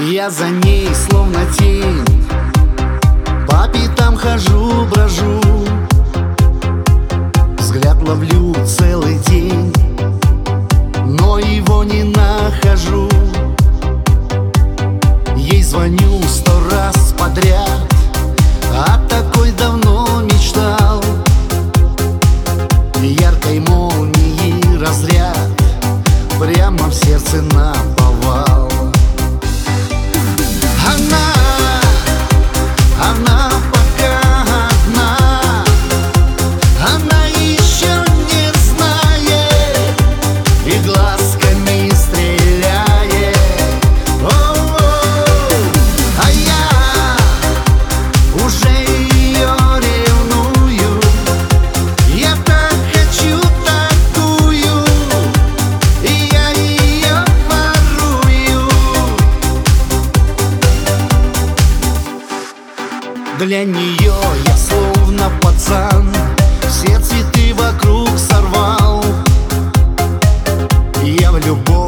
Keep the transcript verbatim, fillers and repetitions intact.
Я за ней словно тень, по пятам хожу, брожу, взгляд ловлю целый день, но его не нахожу. Ей звоню сто раз подряд, о такой давно мечтал. Яркой молнии разряд прямо в сердце наповал. Она, она пока одна, она еще не знает и глазками стреляет. О-о-о. А я уже ее ревную, я так хочу такую, и я ее ворую. Для нее я словно пацан, все цветы вокруг сорвал. Я в любовь